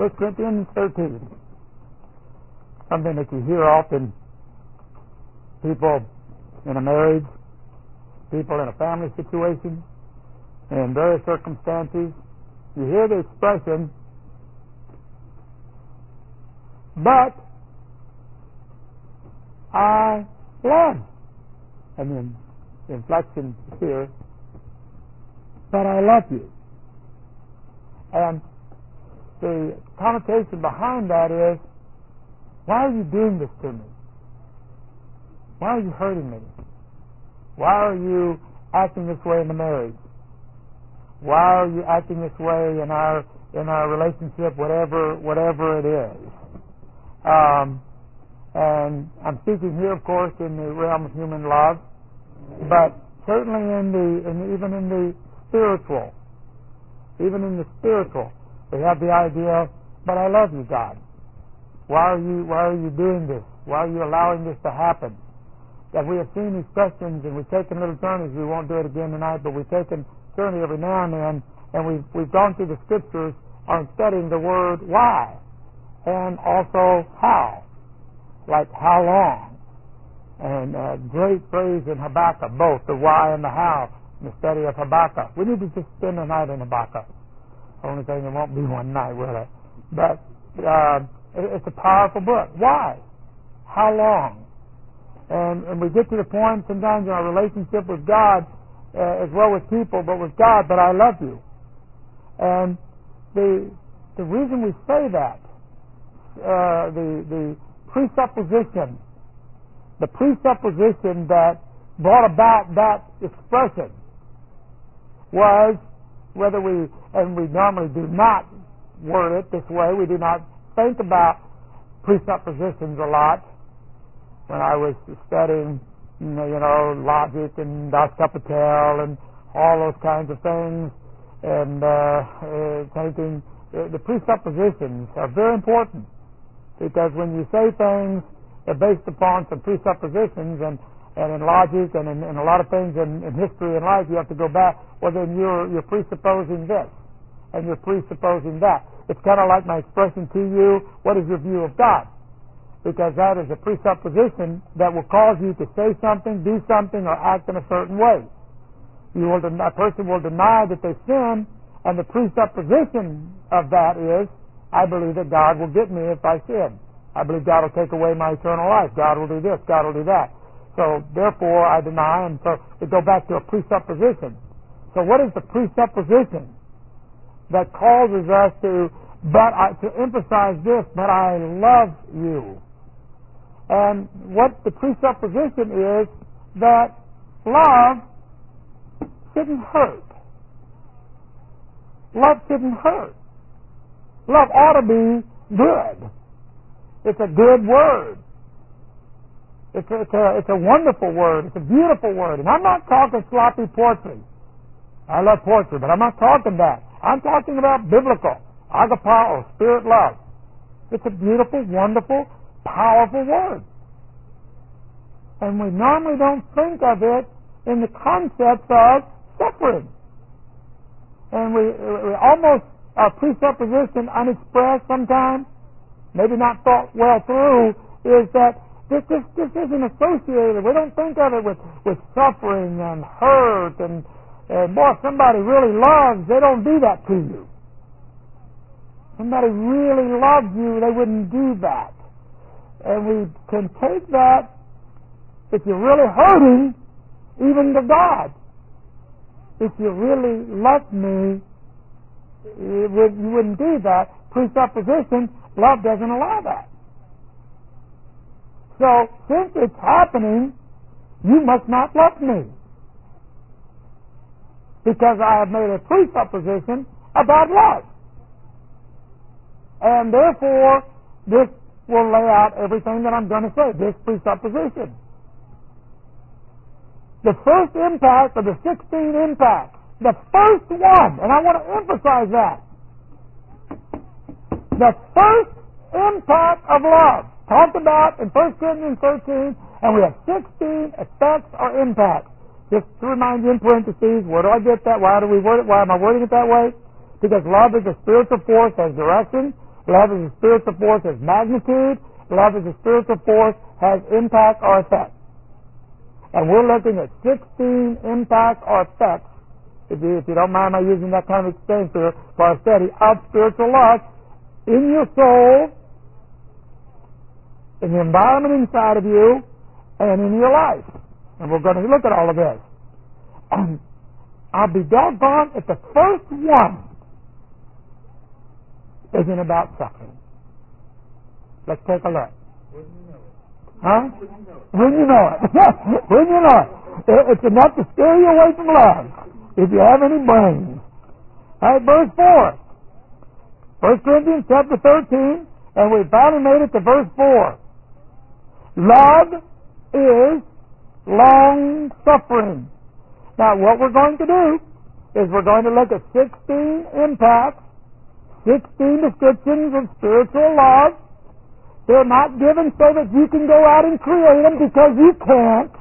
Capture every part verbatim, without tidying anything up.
First Corinthians thirteen. Something that you hear often. People in a marriage, people in a family situation, in various circumstances, you hear the expression, but I love, and then the inflection here, but I love you. And the connotation behind that is, why are you doing this to me? Why are you hurting me? Why are you acting this way in the marriage? Why are you acting this way in our in our relationship, whatever whatever it is? Um, and I'm speaking here, of course, in the realm of human love, but certainly in the in the, even in the spiritual, even in the spiritual, we have the idea, but I love you, God. Why are you Why are you doing this? Why are you allowing this to happen? That we have seen these questions and we've taken little journeys. We won't do it again tonight, but we've taken journey every now and then, and we've we've gone through the scriptures on studying the word why, and also how, like how long, and uh, great phrase in Habakkuk, both the why and the how, in the study of Habakkuk. We need to just spend a night in Habakkuk. Only thing, it won't be one night, will it? But uh, it, it's a powerful book. Why? How long? And, and we get to the point sometimes in our relationship with God, uh, as well with people, but with God, but I love you. And the the reason we say that, uh, the the presupposition, the presupposition that brought about that expression was whether we, and we normally do not word it this way, we do not think about presuppositions a lot. When I was studying, you know, logic and Das Kapital and all those kinds of things, and uh, uh, thinking uh, the presuppositions are very important, because when you say things are based upon some presuppositions, and, and in logic and in, in a lot of things in, in history and life, you have to go back. Well, then you're you're presupposing this, and you're presupposing that. It's kind of like my expression to you: what is your view of God? Because that is a presupposition that will cause you to say something, do something, or act in a certain way. You will, a person will deny that they sin, and the presupposition of that is, I believe that God will get me if I sin. I believe God will take away my eternal life. God will do this. God will do that. So therefore, I deny, and so we go back to a presupposition. So what is the presupposition that causes us to, but I, to emphasize this? But I love you. And what the presupposition is that love shouldn't hurt. Love shouldn't hurt. Love ought to be good. It's a good word. It's a, it's a, it's a wonderful word. It's a beautiful word. And I'm not talking sloppy poetry. I love poetry, but I'm not talking that. I'm talking about biblical, agapao, spirit love. It's a beautiful, wonderful, powerful word. And we normally don't think of it in the concepts of suffering. And we, we almost, our presupposition, unexpressed sometimes, maybe not thought well through, is that this, this, this isn't associated. We don't think of it with, with suffering and hurt and, and boy, if somebody really loves, they don't do that to you. Somebody really loves you, they wouldn't do that. And we can take that, if you're really hurting, even to God. If you really love me, you, would, you wouldn't do that. Presupposition, love doesn't allow that. So, since it's happening, you must not love me. Because I have made a presupposition about love. And therefore, this will lay out everything that I'm going to say, this presupposition. The first impact of the sixteen impacts, the first one, and I want to emphasize that, the first impact of love, talked about in First Corinthians thirteen, and we have sixteen effects or impacts. Just to remind you in parentheses, where do I get that? Why do we word it? Why am I wording it that way? Because love is a spiritual force, has direction. Love as a spiritual force has magnitude. Love as a spiritual force has impact or effect. And we're looking at sixteen impacts or effects, if you, if you don't mind my using that kind of exchange here, for our study of spiritual love in your soul, in the environment inside of you, and in your life. And we're going to look at all of this. And I'll be doggone if the first one isn't about suffering. Let's take a look. Huh? When you know it. When you know it. It's enough to scare you away from love, if you have any brains. All right, verse four. First Corinthians chapter thirteen, and we finally made it to verse four. Love is long-suffering. Now, what we're going to do is we're going to look at sixteen impacts, sixteen descriptions of spiritual love. They're not given so that you can go out and create them, because you can't.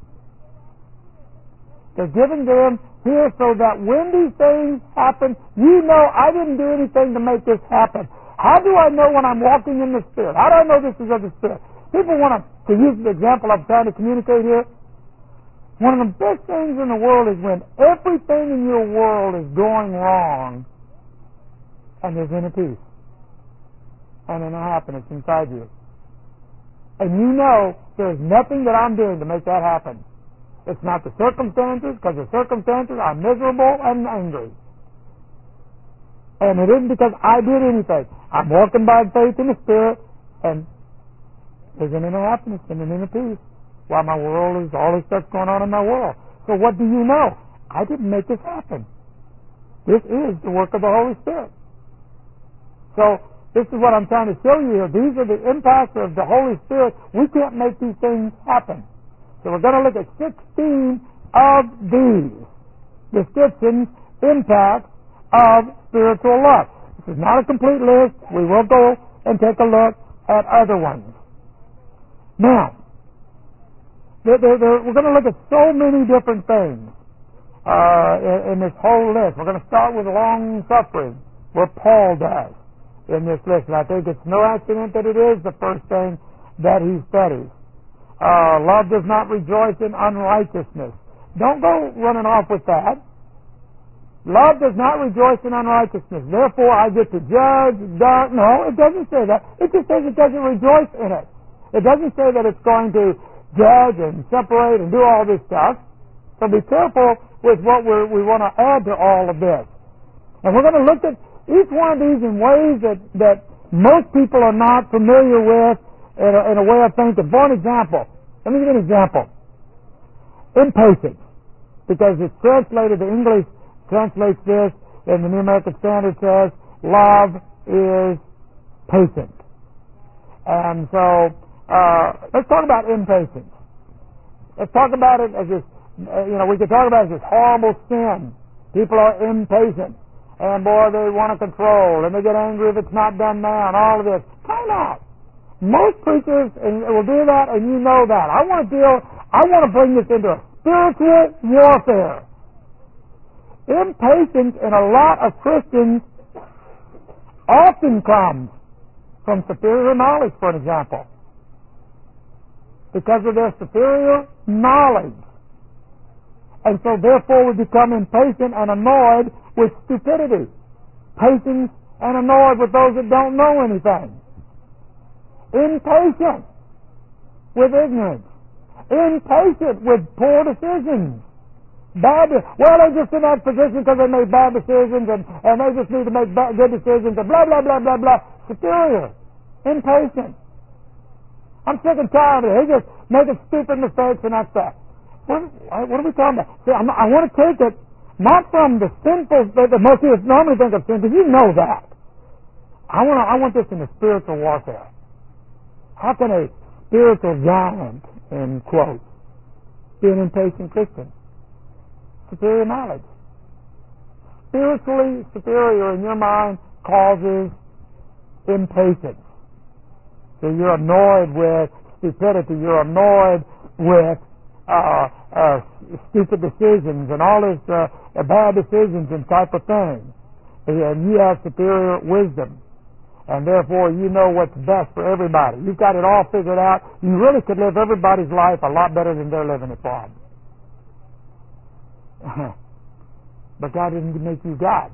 They're given to them here so that when these things happen, you know I didn't do anything to make this happen. How do I know when I'm walking in the Spirit? How do I know this is of the Spirit? People want to, to use the example I'm trying to communicate here. One of the best things in the world is when everything in your world is going wrong and there's inner peace and inner happiness inside you. And you know there's nothing that I'm doing to make that happen. It's not the circumstances, because the circumstances are miserable and angry. And it isn't because I did anything. I'm walking by faith in the Spirit, and there's an inner happiness and an inner peace while my world is, all this stuff's going on in my world. So what do you know? I didn't make this happen. This is the work of the Holy Spirit. So this is what I'm trying to show you here. These are the impacts of the Holy Spirit. We can't make these things happen. So we're going to look at sixteen of these descriptions, impacts of spiritual love. This is not a complete list. We will go and take a look at other ones. Now, they're, they're, they're, we're going to look at so many different things uh, in, in this whole list. We're going to start with long suffering, where Paul does in this list. And I think it's no accident that it is the first thing that he studies. Uh, love does not rejoice in unrighteousness. Don't go running off with that. Love does not rejoice in unrighteousness. Therefore, I get to judge, doubt. No, it doesn't say that. It just says it doesn't rejoice in it. It doesn't say that it's going to judge and separate and do all this stuff. So be careful with what we're, we want to add to all of this. And we're going to look at each one of these in ways that, that most people are not familiar with in a, in a way of thinking. For an example, let me give you an example. Impatience. Because it's translated, the English translates this, and the New American Standard says, love is patient. And so, uh, let's talk about impatience. Let's talk about it as this, uh, you know, we could talk about it as this horrible sin. People are impatient. And boy, they want to control, and they get angry if it's not done now, and all of this. Time out. Most preachers will do that, and you know that. I want to deal, I want to bring this into a spiritual warfare. Impatience in a lot of Christians often comes from superior knowledge, for example. Because of their superior knowledge. And so therefore we become impatient and annoyed with stupidity. Patient and annoyed with those that don't know anything. Impatient with ignorance. Impatient with poor decisions. Bad, well, they're just in that position because they made bad decisions, and, and they just need to make bad, good decisions, and blah, blah, blah, blah, blah. Superior. Impatient. I'm sick and tired of it. They just making stupid mistakes, and that's that. What, what are we talking about? See, I'm, I want to take it not from the sinful that most people normally think of sin, because you know that. I want to, I want this in the spiritual warfare. How can a spiritual giant, in quotes, be an impatient Christian? Superior knowledge. Spiritually superior in your mind causes impatience. So you're annoyed with stupidity. You're annoyed with uh, uh, stupid decisions and all this uh, bad decisions and type of thing. And you have superior wisdom. and therefore you know what's best for everybody. You've got it all figured out. You really could live everybody's life a lot better than they're living it for them. But God didn't make you God.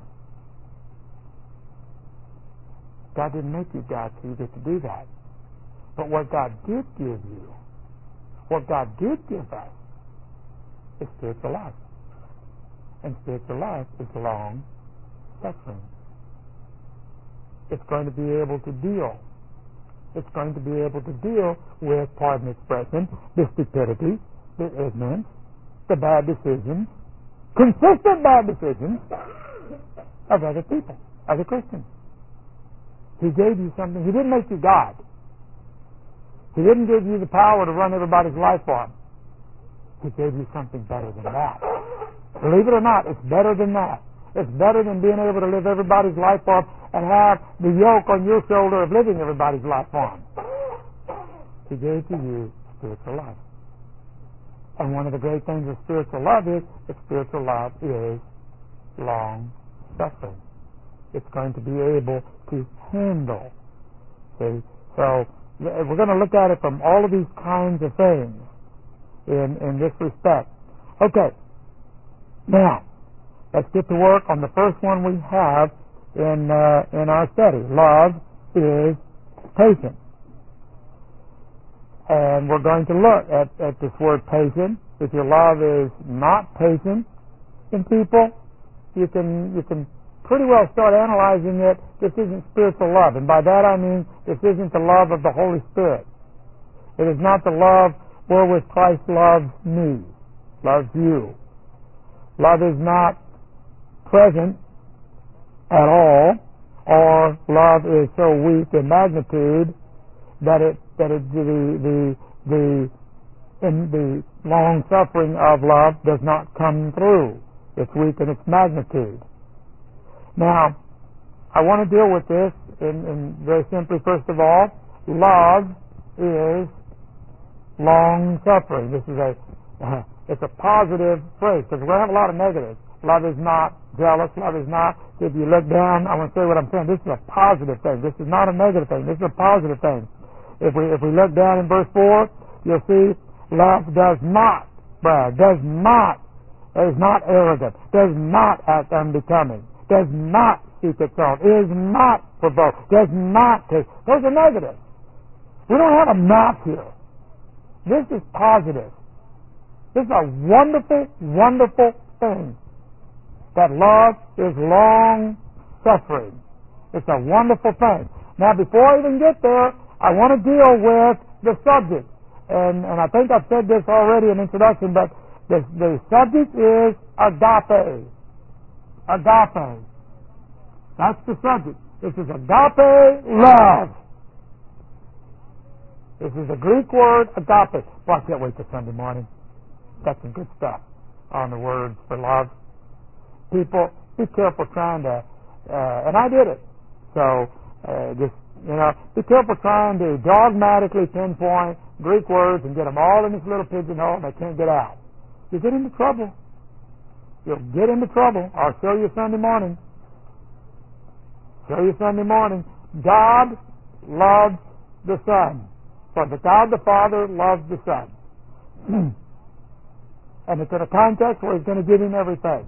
God didn't make you God, so you get to do that. But what God did give you, what God did give us, is spiritual life. And spiritual life is long suffering. It's going to be able to deal. It's going to be able to deal with, pardon the expression, the stupidity, the ignorance, the bad decisions, consistent bad decisions of other people, other Christians. He gave you something. He didn't make you God. He didn't give you the power to run everybody's life for him. He gave you something better than that. Believe it or not, it's better than that. It's better than being able to live everybody's life for him and have the yoke on your shoulder of living everybody's life for him. He gave to you spiritual life. And one of the great things of spiritual love is that spiritual love is long suffering. It's going to be able to handle. See? So we're going to look at it from all of these kinds of things in, in this respect. Okay. Now, let's get to work on the first one we have in uh, in our study. Love is patient. And we're going to look at, at this word patient. If your love is not patient in people, you can you can pretty well start analyzing it. This isn't spiritual love. And by that I mean this isn't the love of the Holy Spirit. It is not the love wherewith Christ loves me, loves you. Love is not present at all, or love is so weak in magnitude that it that it, the the the in the long suffering of love does not come through. It's weak in its magnitude. Now, I want to deal with this in, in very simply. First of all, love is long suffering. This is a uh, it's a positive phrase because we're going to have a lot of negatives. Love is not jealous. Love is not. If you look down, I want to say what I'm saying. This is a positive thing. This is not a negative thing. This is a positive thing. If we if we look down in verse four, you'll see love does not brag, does not, is not arrogant, does not act unbecoming, does not seek its own, is not provoked, does not take. Those are negatives. We don't have a not here. This is positive. This is a wonderful, wonderful thing. That love is long suffering. It's a wonderful thing. Now, before I even get there, I want to deal with the subject. And, and I think I've said this already in introduction, but the, the subject is agape. Agape. That's the subject. This is agape love. This is the Greek word agape. Well, I can't wait till Sunday morning. Got some good stuff on the words for love. People, be careful trying to, uh, and I did it. So, uh, just, you know, be careful trying to dogmatically pinpoint Greek words and get them all in this little pigeonhole and they can't get out. You get into trouble. You'll get into trouble. I'll show you Sunday morning. Show you Sunday morning. God loves the Son. For the God the Father loves the Son. And it's in a context where He's going to give him everything.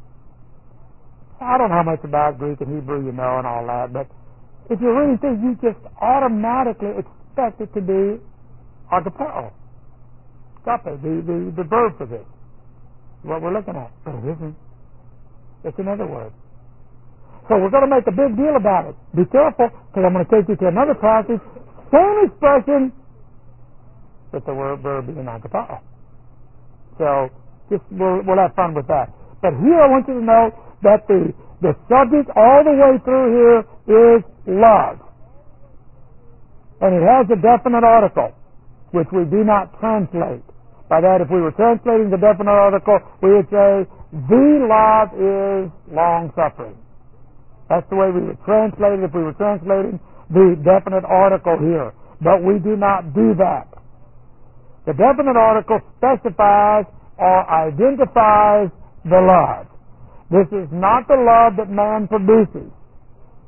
I don't know how much about Greek and Hebrew you know and all that, but if you read things, you just automatically expect it to be agapeo. Agape, the, the, the verb for this. What we're looking at. But it isn't. It's another word. So we're going to make a big deal about it. Be careful, because I'm going to take you to another passage. Same expression, but the word verb being agapeo. So just we'll, we'll have fun with that. But here I want you to know that the, the subject all the way through here is love. And it has a definite article, which we do not translate. By that, if we were translating the definite article, we would say, the love is long-suffering. That's the way we would translate it if we were translating the definite article here. But we do not do that. The definite article specifies or identifies the love. This is not the love that man produces.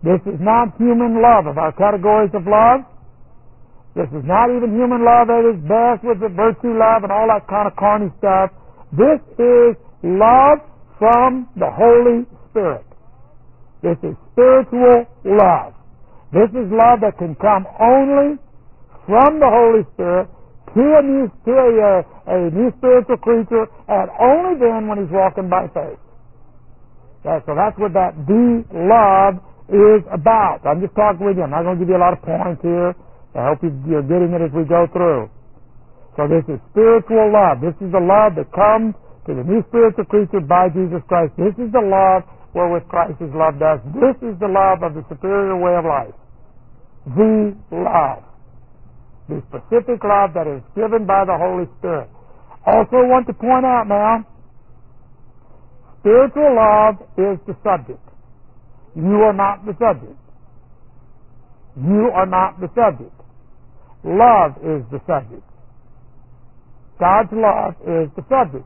This is not human love of our categories of love. This is not even human love at its best with the virtue love and all that kind of corny stuff. This is love from the Holy Spirit. This is spiritual love. This is love that can come only from the Holy Spirit to a new, to a, uh, a new spiritual creature, and only then when he's walking by faith. Yeah, so that's what that the love is about. I'm just talking with you. I'm not going to give you a lot of points here. I hope you're getting it as we go through. So this is spiritual love. This is the love that comes to the new spiritual creature by Jesus Christ. This is the love wherewith Christ has loved us. This is the love of the superior way of life. The love. The specific love that is given by the Holy Spirit. Also want to point out now, spiritual love is the subject. You are not the subject. You are not the subject. Love is the subject. God's love is the subject.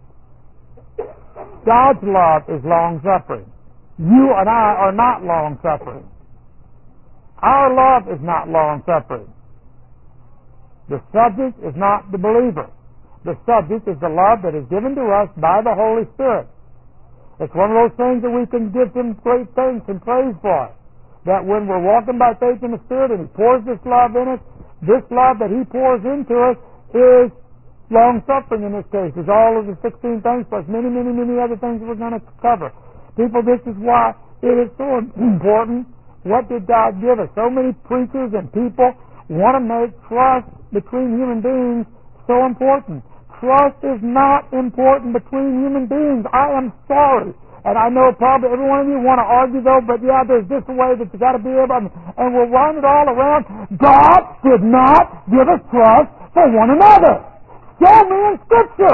God's love is long-suffering. You and I are not long-suffering. Our love is not long-suffering. The subject is not the believer. The subject is the love that is given to us by the Holy Spirit. It's one of those things that we can give Him great thanks and praise for. That when we're walking by faith in the Spirit and He pours this love in us, this love that He pours into us is long-suffering in this case. It's all of the sixteen things plus many, many, many other things that we're going to cover. People, this is why it is so important. What did God give us? So many preachers and people want to make trust between human beings so important. Trust is not important between human beings. I am sorry. And I know probably every one of you want to argue though, but yeah, there's this way that you got to be able to, and we'll run it all around. God did not give us trust for one another. Show me in Scripture.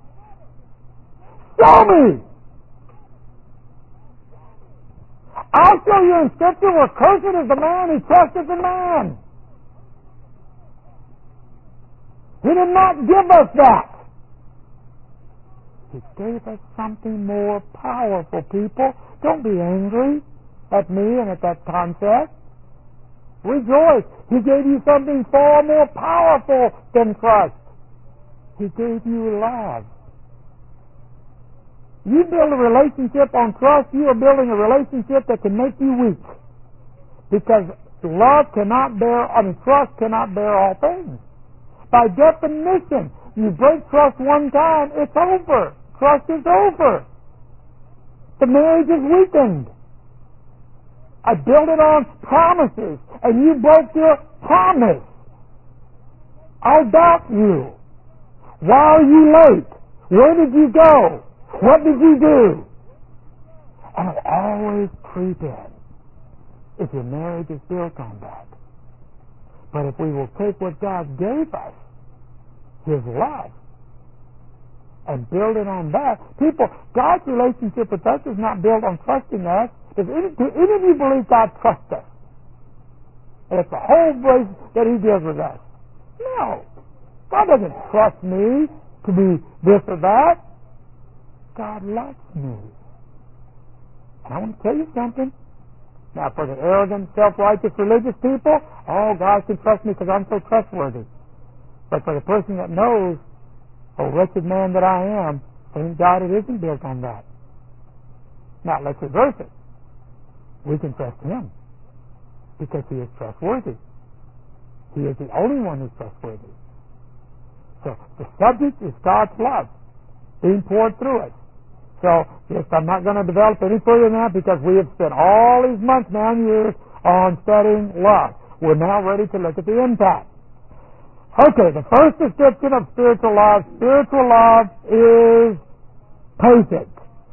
Show me. I'll show you in Scripture where cursed is the man who trusteth in man. He did not give us that. He gave us something more powerful, people. Don't be angry at me and at that concept. Rejoice. He gave you something far more powerful than trust. He gave you love. You build a relationship on trust, you are building a relationship that can make you weak. Because love cannot bear, I mean, trust cannot bear all things. By definition, you break trust one time, it's over. Trust is over. The marriage is weakened. I built it on promises, and you broke your promise. I'll doubt you. Why are you late? Where did you go? What did you do? And it'll always creep in if your marriage is built on that. But if we will take what God gave us, His love, and build it on that. People, God's relationship with us is not built on trusting us. Does any, do any of you believe God trusts us? And it's the whole grace that He deals with us. No. God doesn't trust me to be this or that. God loves me. And I want to tell you something. Now, for the arrogant, self-righteous, religious people, oh, God can trust me because I'm so trustworthy. But for the person that knows, oh, wretched man that I am, thank God it isn't built on that. Now, let's reverse it. We can trust Him because He is trustworthy. He is the only one who's trustworthy. So, the subject is God's love being poured through us. So, yes, I'm not going to develop any further than that because we have spent all these months now and years on studying love. We're now ready to look at the impact. Okay, the first description of spiritual love, spiritual love is patient.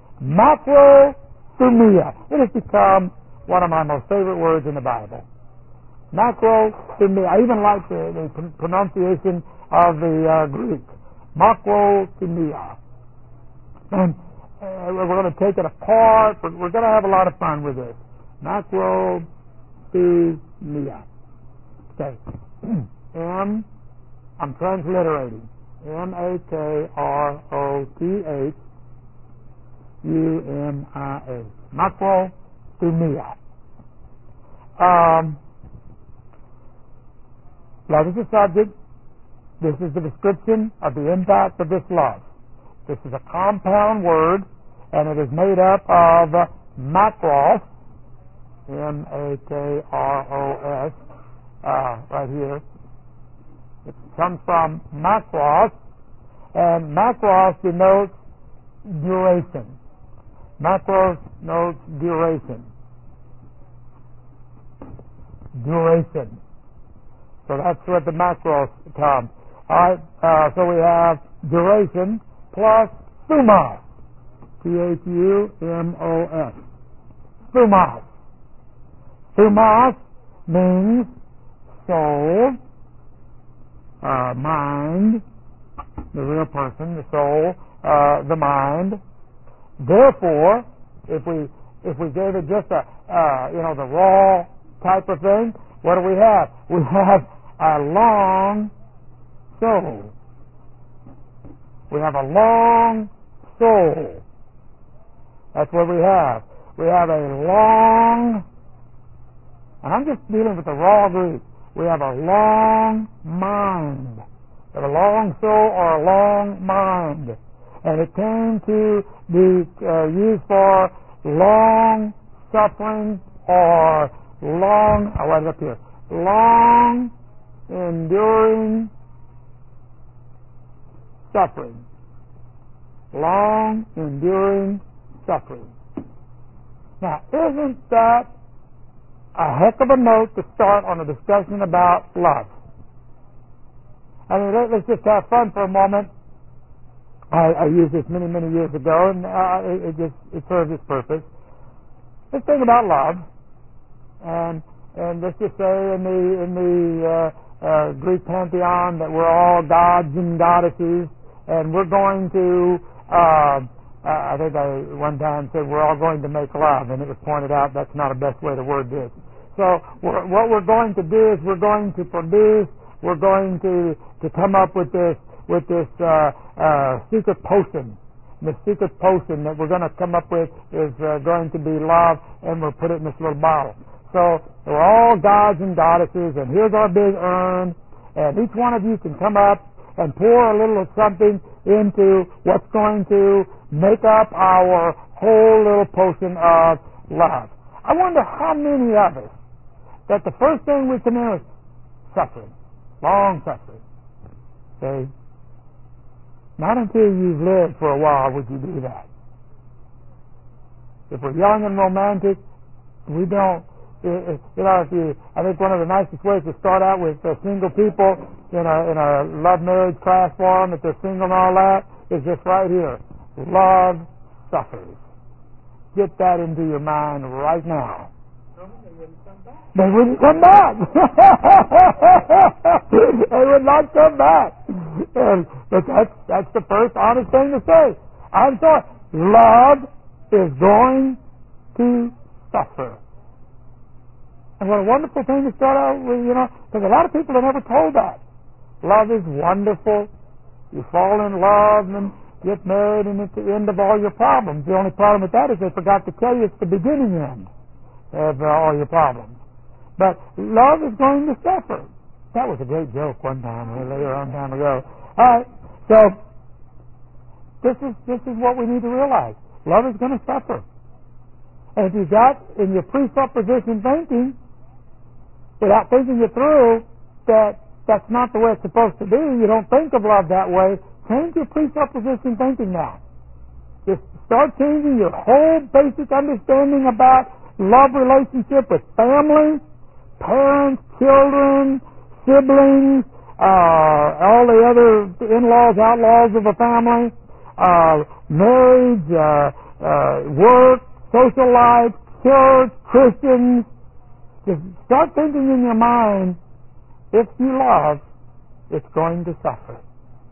Macrothumia. It has become one of my most favorite words in the Bible. Macrothumia. I even like the, the pronunciation of the uh, Greek. Macrothumia. And uh, we're going to take it apart. We're, we're going to have a lot of fun with this. Macrothumia. Okay. M. I'm transliterating. M A K R O T H U M I A. Macrothumia. um, love is the subject. This is the description of the impact of this love. This is a compound word, and it is made up of uh, makros, M A K R O S, uh, right here. It comes from makros, and makros denotes duration. Makros denotes duration. Duration. So that's what the makros comes. All right, uh, so we have duration plus thumos, T H U M O S. Thumos. Thumos means soul, uh, mind, the real person, the soul, uh, the mind. Therefore, if we if we gave it just a uh, you know the raw type of thing, what do we have? We have a long soul. We have a long soul. That's what we have. We have a long, and I'm just dealing with the raw Greek. We have a long mind. We have a long soul or a long mind. And it came to be uh, used for long suffering or long, I write it up here, long enduring suffering. Long enduring suffering. Now, isn't that a heck of a note to start on a discussion about love? I mean, let, let's just have fun for a moment. I, I used this many, many years ago, and uh, it, it just it serves its purpose. Let's think about love, and and let's just say in the in the uh, uh, Greek pantheon that we're all gods and goddesses, and we're going to. Uh, uh, I think I one time said we're all going to make love, and it was pointed out that's not the best way to word this. So we're, what we're going to do is we're going to produce. We're going to to come up with this. with this uh, uh, secret potion. The secret potion that we're going to come up with is uh, going to be love, and we'll put it in this little bottle. So we're all gods and goddesses, and here's our big urn, and each one of you can come up and pour a little of something into what's going to make up our whole little potion of love. I wonder how many of us that the first thing we come in is suffering, long suffering. Okay? Not until you've lived for a while would you do that. If we're young and romantic, we don't. You know, if you, I think one of the nicest ways to start out with uh, single people in a in a love marriage class for them, if they're single and all that, is just right here. Love suffers. Get that into your mind right now. They wouldn't come back. They would not come back. And, but that's, that's the first honest thing to say. I'm sorry. Love is going to suffer. And what a wonderful thing to start out with, you know, because a lot of people are never told that. Love is wonderful. You fall in love and get married, and it's the end of all your problems. The only problem with that is they forgot to tell you it's the beginning end of uh, all your problems. But love is going to suffer. That was a great joke one time, or later on time ago. All right, so this is this is what we need to realize. Love is going to suffer. And if you got in your presupposition thinking, without thinking it through, that that's not the way it's supposed to be, you don't think of love that way, change your presupposition thinking now. Just start changing your whole basic understanding about love relationship with family, parents, children, siblings, uh, all the other in-laws, outlaws of a family, uh, marriage, uh, uh, work, social life, church, Christians. Just start thinking in your mind, if you love, it's going to suffer.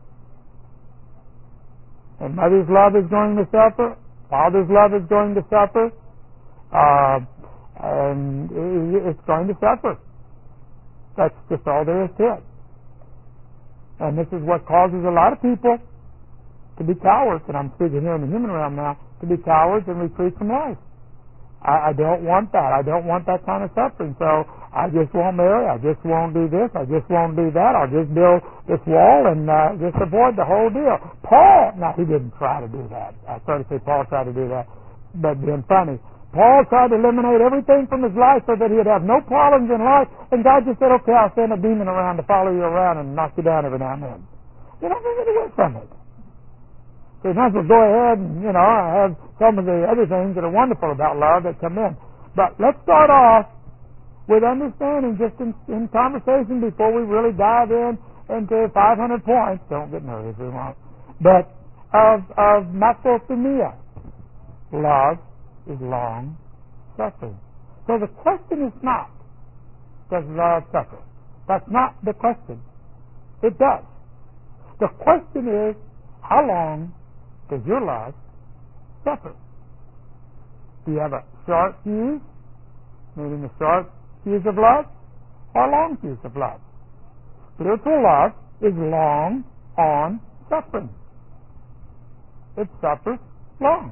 And mother's love is going to suffer. Father's love is going to suffer. Uh, and it's going to suffer. That's just all there is to it. And this is what causes a lot of people to be cowards, and I'm speaking here in the human realm now, to be cowards and retreat from life. I, I don't want that. I don't want that kind of suffering. So I just won't marry. I just won't do this. I just won't do that. I'll just build this wall and uh, just avoid the whole deal. Paul, now he didn't try to do that. I started to say Paul tried to do that, but being funny. Paul tried to eliminate everything from his life so that he'd have no problems in life, and God just said, okay, I'll send a demon around to follow you around and knock you down every now and then. You don't think it away from it. So you might as well go ahead and, you know, have some of the other things that are wonderful about love that come in. But let's start off with understanding, just in, in conversation before we really dive in into five hundred points. Don't get nervous, we won't. But of, of makrothumia, love is long suffering. So the question is not, does love suffer? That's not the question. It does. The question is, how long does your love suffer? Do you have a short fuse, meaning a short fuse of love, or a long fuse of love? Spiritual love is long on suffering. It suffers long.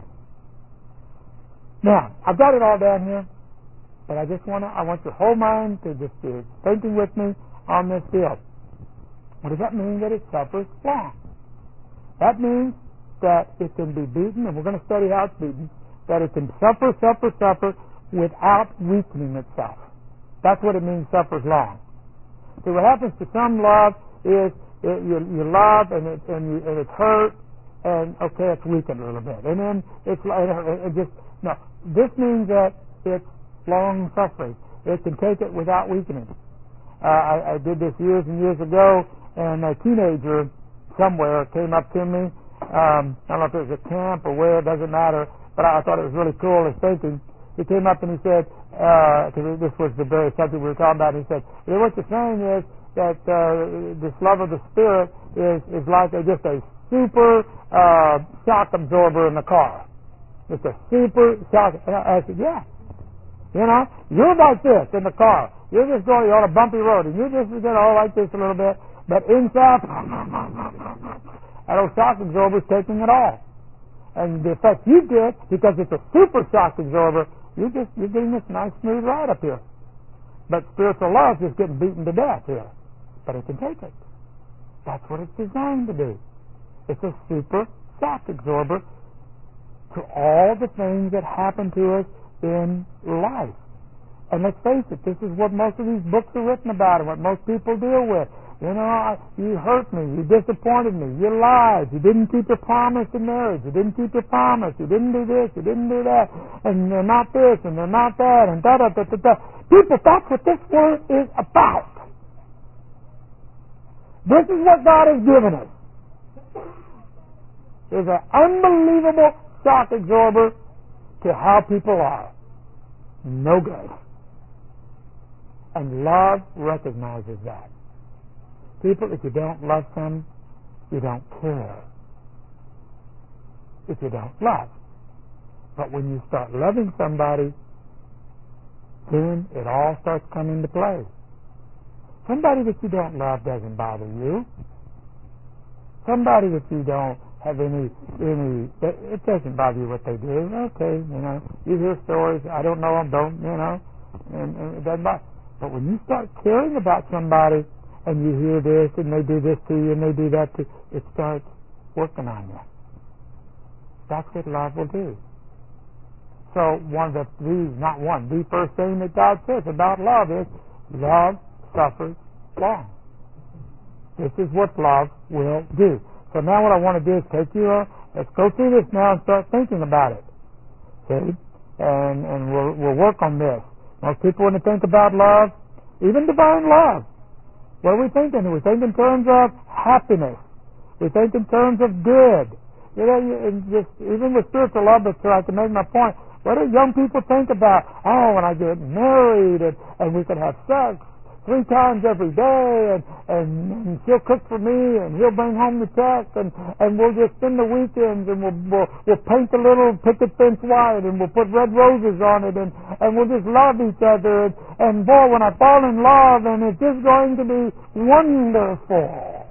Now, I've got it all down here, but I just want to, I want your whole mind to just be thinking with me on this deal. What does that mean that it suffers long? That means that it can be beaten, and we're going to study how it's beaten, that it can suffer, suffer, suffer without weakening itself. That's what it means, suffers long. See, what happens to some love is it, you, you love and, it, and, you, and it's hurt, and okay, it's weakened a little bit. And then it's like, it just, no, this means that it's long suffering. It can take it without weakening. Uh, I, I did this years and years ago, and a teenager somewhere came up to me. Um, I don't know if it was a camp or where, it doesn't matter, but I, I thought it was really cool, his thinking. He came up and he said, because uh, this was the very subject we were talking about, he said, well, what you're saying is that uh, this love of the Spirit is, is like a, just a super uh, shock absorber in the car. It's a super shock. And I said, yeah. You know, you're like this in the car. You're just going, you're on a bumpy road, and you're just, you know, like this a little bit, but inside, that old shock absorber is taking it all. And the effect you get, because it's a super shock absorber, you just, you're getting this nice smooth ride up here. But spiritual love is getting beaten to death here. But it can take it. That's what it's designed to do. It's a super shock absorber to all the things that happen to us in life. And let's face it, this is what most of these books are written about and what most people deal with. You know, I, you hurt me, you disappointed me, you lied, you didn't keep your promise in marriage, you didn't keep your promise, you didn't do this, you didn't do that, and they're not this, and they're not that, and da-da-da-da-da. People, that's what this word is about. This is what God has given us. There's an unbelievable shock absorber to how people are. No good. And love recognizes that. People, if you don't love them, you don't care. If you don't love. But when you start loving somebody, then it all starts coming into play. Somebody that you don't love doesn't bother you. Somebody that you don't have any, any, it doesn't bother you what they do. Okay, you know, you hear stories, I don't know them, don't, you know, and, and it doesn't bother. But when you start caring about somebody and you hear this and they do this to you and they do that to you, it starts working on you. That's what love will do. So one of the, the, not one, the first thing that God says about love is, love suffers long. This is what love will do. So now what I want to do is take you, uh, let's go through this now and start thinking about it. See? And, and we'll, we'll work on this. Most people, when they think about love, even divine love, what are we thinking? We think in terms of happiness. We think in terms of good. You know, you, and just, even with spiritual love, but so I can make my point, what do young people think about? Oh, when I get married, and, and we can have sex three times every day, and, and, and she'll cook for me, and he'll bring home the check, and, and we'll just spend the weekends, and we'll, we'll, we'll paint a little picket fence white, and we'll put red roses on it, and, and we'll just love each other, and, and boy, when I fall in love, and it's just going to be wonderful.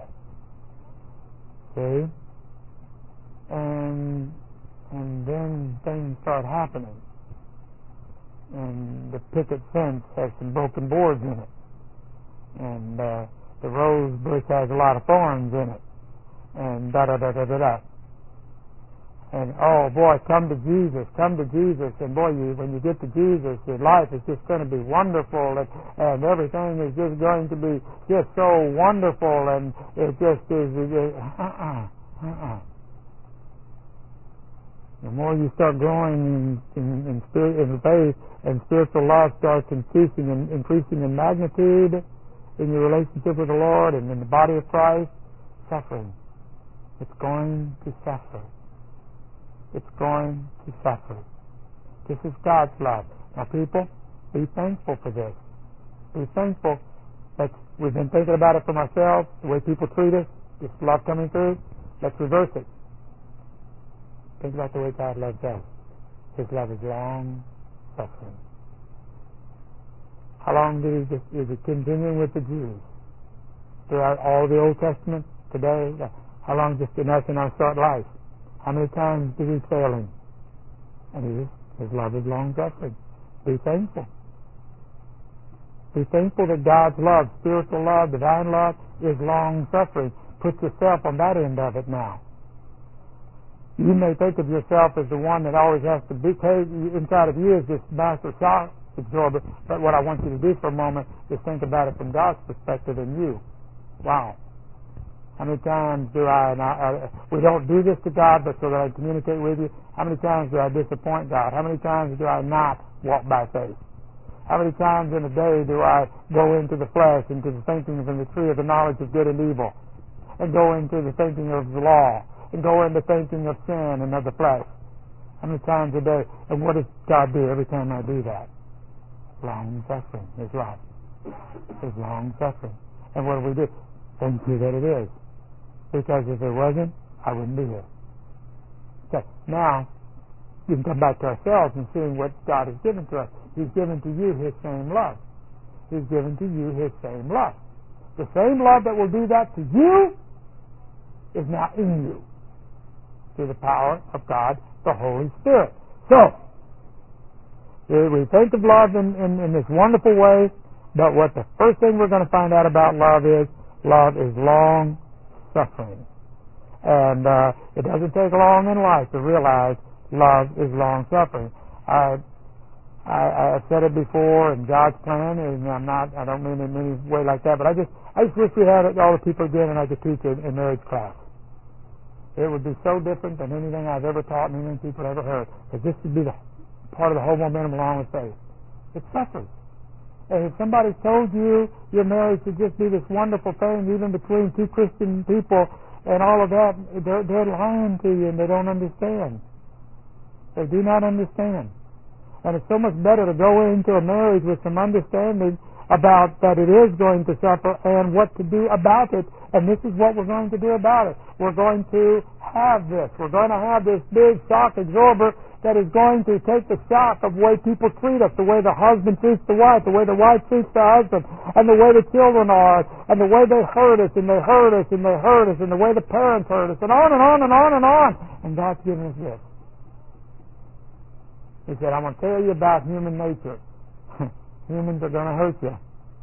See? And, and then things start happening. and the picket fence has some broken boards in it, and uh, the rose bush has a lot of thorns in it, and da da da da da da. And oh boy, come to Jesus, come to Jesus, and boy, you, when you get to Jesus, your life is just going to be wonderful, and, and everything is just going to be just so wonderful, and it just is. Uh-uh, uh-uh. The more you start growing in, in, in, spirit, in faith, and spiritual love starts increasing and increasing in magnitude in your relationship with the Lord and in the body of Christ, suffering. It's going to suffer. It's going to suffer. This is God's love. Now, people, be thankful for this. Be thankful that we've been thinking about it from ourselves, the way people treat us, this love coming through. Let's reverse it. Think about the way God loves us. His love is long suffering. How long did he, is it continuing with the Jews? Throughout all the Old Testament, today, how long just in us in our short life? How many times did he fail him? And he, his love is long suffering. Be thankful. Be thankful that God's love, spiritual love, divine love, is long suffering. Put yourself on that end of it now. You may think of yourself as the one that always has to be inside of you is this master shock absorber, but what I want you to do for a moment is think about it from God's perspective in you. Wow. How many times do I, and I, I, we don't do this to God, but so that I communicate with you, how many times do I disappoint God? How many times do I not walk by faith? How many times in a day do I go into the flesh, into the thinking of the tree of the knowledge of good and evil, and go into the thinking of the law, and go into thinking of sin and of the flesh? How many times a day? And what does God do every time I do that? Long suffering is right. It's long suffering. And what do we do? Thank you that it is. Because if it wasn't, I wouldn't be here. Okay, now you can come back to ourselves and seeing what God has given to us. He's given to you His same love. He's given to you His same love. The same love that will do that to you is now in you through the power of God, the Holy Spirit. So, we think of love in, in, in this wonderful way, but what the first thing we're going to find out about love is, love is long suffering. And uh, it doesn't take long in life to realize love is long suffering. I, I, I've said it before, in God's plan, and I'm not, I don't mean it in any way like that, but I just, I just wish we had all the people again and I could teach in, in marriage class. It would be so different than anything I've ever taught and anything people ever heard. Because this would be the part of the whole momentum along with faith. It suffers. And if somebody told you your marriage should just be this wonderful thing, even between two Christian people and all of that, they're, they're lying to you and they don't understand. They do not understand. And it's so much better to go into a marriage with some understanding about that it is going to suffer and what to do about it. And this is what we're going to do about it. We're going to have this. We're going to have this big shock absorber that is going to take the shock of the way people treat us, the way the husband treats the wife, the way the wife treats the husband, and the way the children are, and the way they hurt us, and they hurt us, and they hurt us, and the way the parents hurt us, and on and on and on and on. And God's given us this. He said, I'm going to tell you about human nature. Humans are going to hurt you.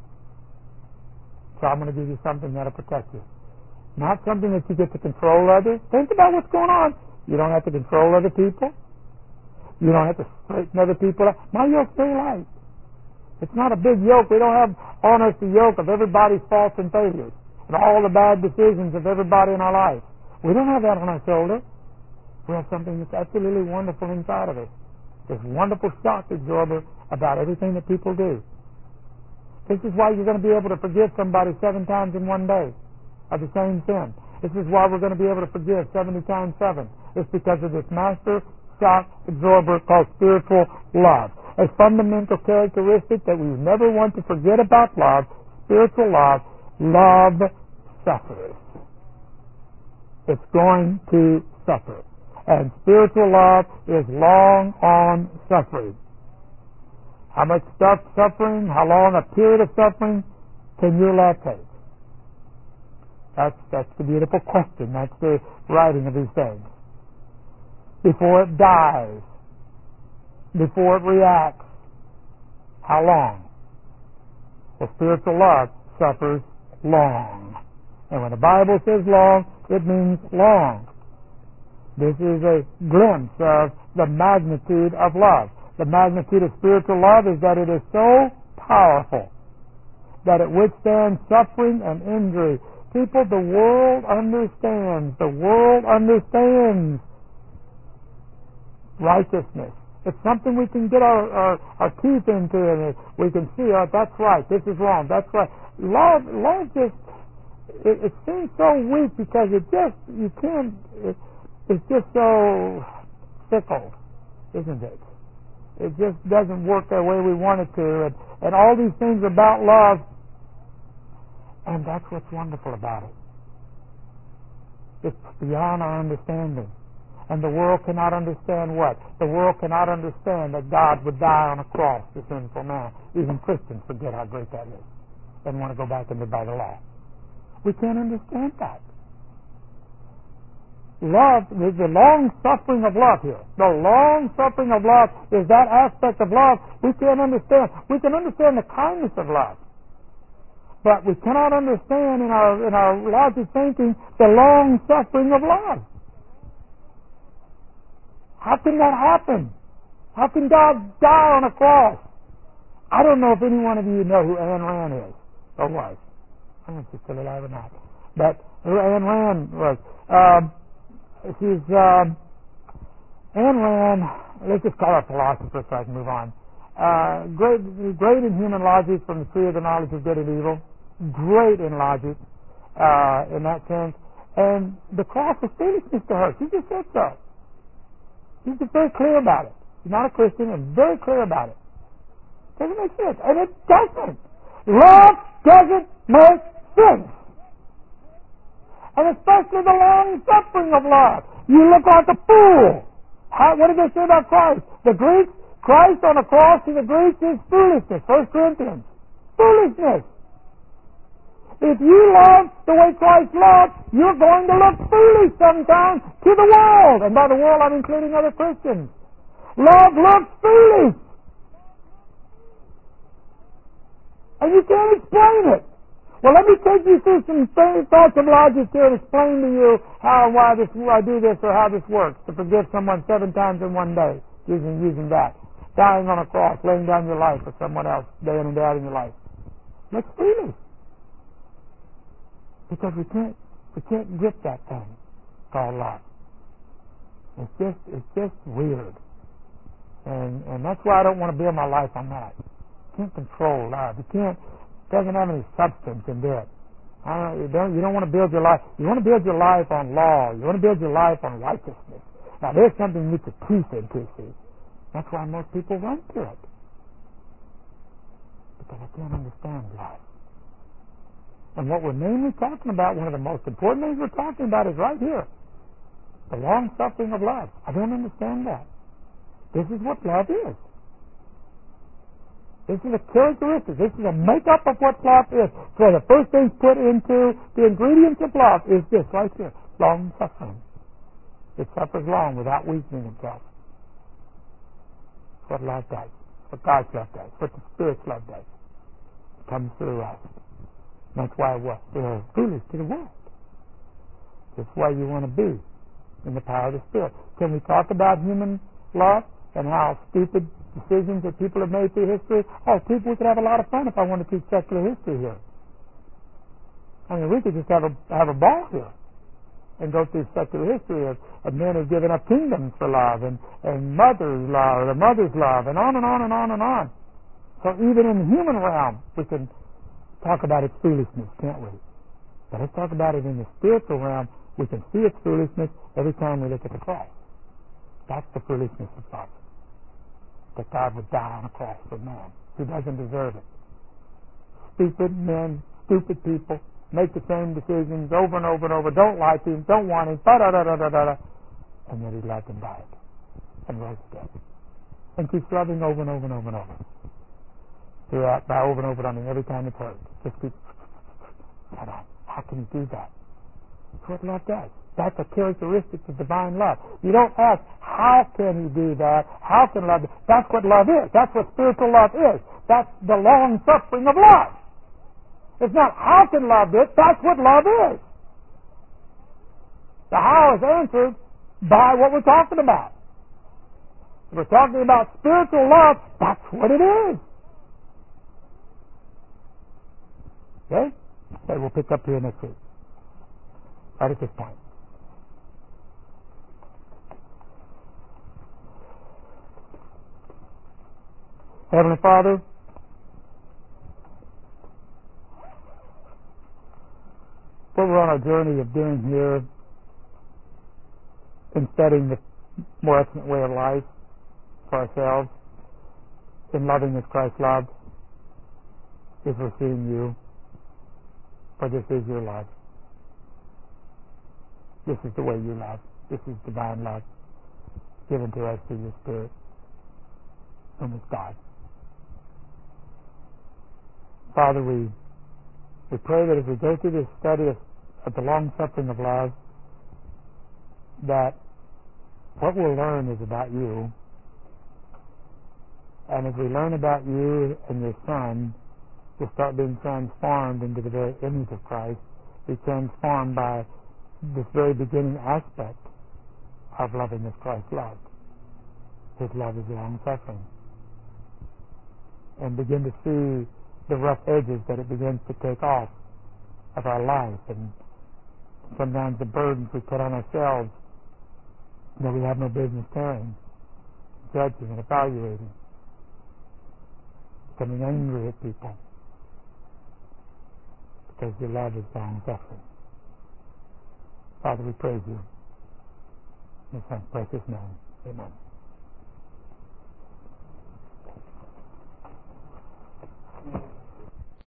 So I'm going to give you something that'll protect you. Not something that you get to control others. Think about what's going on. You don't have to control other people. You don't have to straighten other people out. My yoke's very light. It's not a big yoke. We don't have on us the yoke of everybody's faults and failures and all the bad decisions of everybody in our life. We don't have that on our shoulder. We have something that's absolutely wonderful inside of us. This wonderful shock absorber about everything that people do. This is why you're going to be able to forgive somebody seven times in one day of the same sin. This is why we're going to be able to forgive seventy times seven. It's because of this master shock absorber called spiritual love. A fundamental characteristic that we never want to forget about love, spiritual love, love suffers. It's going to suffer. And spiritual love is long on suffering. How much stuff suffering, how long a period of suffering can your love take? That's, that's the beautiful question. That's the writing of these things. Before it dies, before it reacts, How long? Well, spiritual love suffers long. And when the Bible says long, it means long. This is a glimpse of the magnitude of love. The magnitude of spiritual love is that it is so powerful that it withstands suffering and injury. People, the world understands. The world understands righteousness. It's something we can get our, our, our teeth into, and we can see, oh, that's right, this is wrong, that's right. Love, love just, it, it seems so weak because it just, you can't, it, it's just so fickle, isn't it? It just doesn't work the way we want it to, and, and all these things about love, and that's what's wonderful about it. It's beyond our understanding. And the world cannot understand what? The world cannot understand that God would die on a cross for sinful man. Even Christians forget how great that is and want to go back and live by the law. We can't understand that. Love is the long suffering of love here. The long suffering of love is that aspect of love we can't understand. We can understand the kindness of love, but we cannot understand in our in our logic thinking the long suffering of love. How can that happen? How can God die on a cross? I don't know if any one of you know who Ayn Rand is, or was. I don't know if she's still alive or not. But who Ayn Rand was. Um, she's, um, Ayn Rand, let's just call her a philosopher so I can move on. Uh, great, great in human logic from the tree of the knowledge of good and evil. Great in logic, uh, in that sense. And the cross was foolishness to her. She just said so. He's very clear about it. He's not a Christian and very clear about it. Doesn't make sense. And it doesn't. Love doesn't make sense. And especially the long suffering of love. You look like a fool. How, what did they say about Christ? The Greeks, Christ on the cross to the Greeks is foolishness. First Corinthians. Foolishness. If you love the way Christ loved, you're going to look foolish sometimes to the world. And by the world, I'm including other Christians. Love looks foolish. And you can't explain it. Well, let me take you through some thoughts of logic here and explain to you how and why this, I do this or how this works. To forgive someone seven times in one day, using, using that. Dying on a cross, laying down your life for someone else, day in and day out in your life. Looks foolish. Because we can't, we can't get that thing called love. It's just, it's just weird, and and that's why I don't want to build my life on that. You can't control love. You can't. It doesn't have any substance in it. Uh, you don't. You don't want to build your life. You want to build your life on law. You want to build your life on righteousness. Now, there's something you put teeth into. See, that's why most people run to it because they can't understand love. And what we're mainly talking about, one of the most important things we're talking about is right here. The long suffering of love. I don't understand that. This is what love is. This is a characteristic. This is a makeup of what love is. So the first thing put into the ingredients of love is this right here. Long suffering. It suffers long without weakening itself. That's what love does. What God's love does. What the Spirit's love does. It comes through us. That's why what? We're foolish to the world. That's why you want to be in the power of the Spirit. Can we talk about human love and how stupid decisions that people have made through history? Oh, people, we could have a lot of fun if I wanted to teach secular history here. I mean, we could just have a have a ball here and go through secular history of, of men who've given up kingdoms for love and, and mother's love or the mother's love and on and on and on and on. So even in the human realm, we can talk about its foolishness, can't we? But let's talk about it in the spiritual realm. We can see its foolishness every time we look at the cross. That's the foolishness of love. That God would die on a cross for man who doesn't deserve it. Stupid men, stupid people, make the same decisions over and over and over, don't like him, don't want him, da da da da da da, and yet he loved and died and rose again. And keeps loving over and over and over and over. Throughout, by over and over and over, every time it's heard. Just keep, how can he do that? That's what love does. That's a characteristic of divine love. You don't ask, how can he do that? How can love do? That's what love is. That's what spiritual love is. That's the long suffering of love. It's not how can love do it, that's what love is. The how is answered by what we're talking about. If we're talking about spiritual love, that's what it is. Okay? Okay, we'll pick up here next week. Right at this point. Heavenly Father, what we're on our journey of doing here in studying the more excellent way of life for ourselves, in loving as Christ loved, is we're seeing you, for this is your love. This is the way you love. This is divine love given to us through your Spirit, whom is God. Father, we we pray that as we go through this study of, of the long suffering of love, that what we'll learn is about you. And as we learn about you and your Son, we'll start being transformed into the very image of Christ, be transformed by this very beginning aspect of loving as Christ loved. His love is long suffering. And begin to see the rough edges that it begins to take off of our life, and sometimes the burdens we put on ourselves that we have no business carrying, judging and evaluating, becoming angry at people, because your love is long suffering. Father, we praise you in His Son's precious name. Amen.